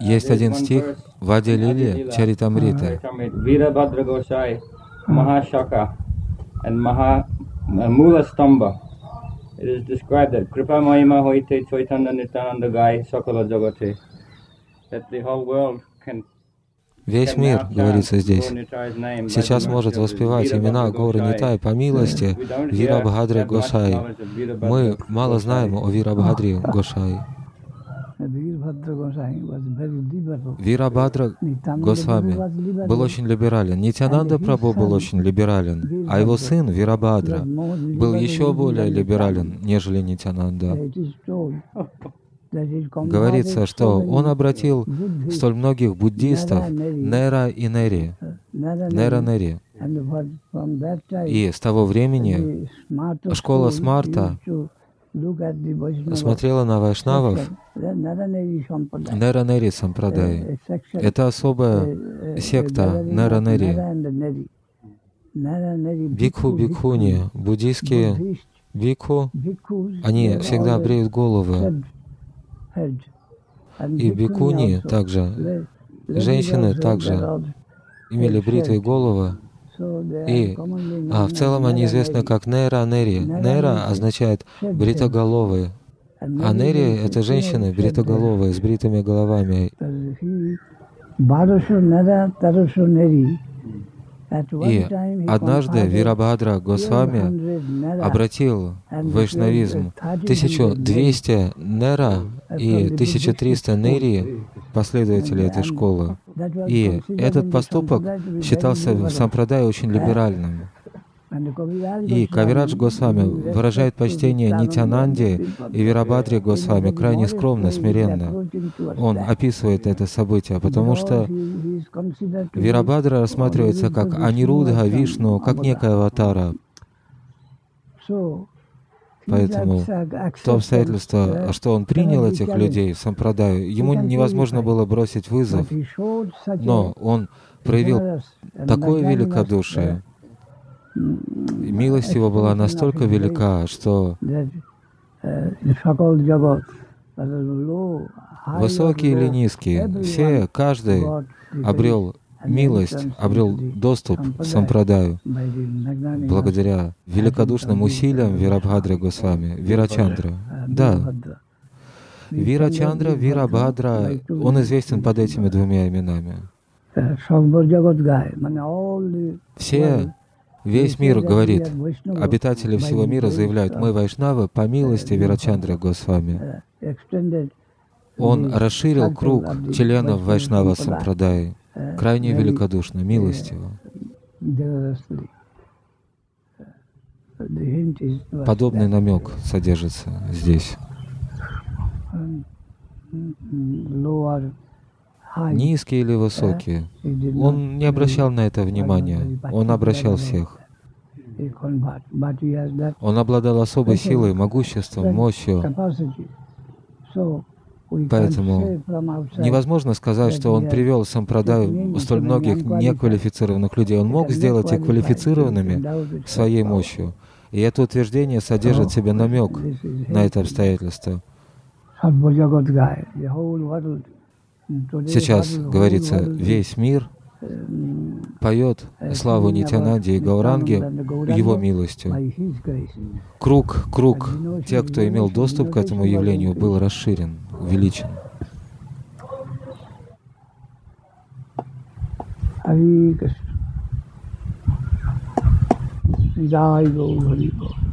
Есть один стих в Ади Лиле Чаритамрита. Virabhadra Gosai, Mahashaka and Mula Stamba. It is described that Kripa Mahima Hoite Chaitanya Nityananda Gai Sakala Jagate, that the whole world can Весь мир, говорится здесь, сейчас может воспевать имена Гаура Нитай по милости Вирабхадри Госай. Мы мало знаем о Вирабхадри Госай. Вирабхадра Госвами был очень либерален. Нитянанда Прабху был очень либерален, а его сын Вирабхадра был еще более либерален, нежели Нитянанда. Говорится, что он обратил столь многих буддистов Нера и Нери, Нера-Нери. И с того времени школа Смарта смотрела на вайшнавов Нера-Нери Сампрадай. Это особая секта Нера-Нери. Бикху-бикхуни, буддийские бикху, они всегда бреют головы. И бикуни также, женщины также имели бритые головы. И в целом они известны как Нера-Нери. Нера означает бритоголовые, а Нери — это женщины бритоголовые, с бритыми головами. И однажды Вирабхадра Госвами обратил в вайшнавизм 1200 Нера и 1300 Нери, последователей этой школы. И этот поступок считался в сампрадае очень либеральным. И Кавирадж Госвами выражает почтение Нитянанде и Вирабхадре Госвами крайне скромно, смиренно. Он описывает это событие, потому что Вирабхадра рассматривается как Анирудха Вишну, как некая аватара. Поэтому то обстоятельство, что он принял этих людей в сампрадаю, ему невозможно было бросить вызов, но он проявил такое великодушие. Милость его была настолько велика, что высокие или низкие, все, каждый обрел милость, обрел доступ к сампрадаю благодаря великодушным усилиям Вирабхадры Госвами, Вирачандра. Да, Вирачандра, Вирабхадра, он известен под этими двумя именами. Весь мир говорит, обитатели всего мира заявляют: мы вайшнавы по милости Вирачандры Госвами. Он расширил круг членов вайшнава сампрадаи, крайне великодушно, милостиво. Подобный намек содержится здесь. Низкие или высокие, он не обращал на это внимания, он обращал всех. Он обладал особой силой, могуществом, мощью. Поэтому невозможно сказать, что он привел в сампрадаю столь многих неквалифицированных людей. Он мог сделать их квалифицированными своей мощью. И это утверждение содержит в себе намек на это обстоятельство. Сейчас, говорится, весь мир поет славу Нитянанде и Гауранге его милостью. Круг тех, кто имел доступ к этому явлению, был расширен, увеличен. Хари Кришна. Джай Гаур Хари Гаур.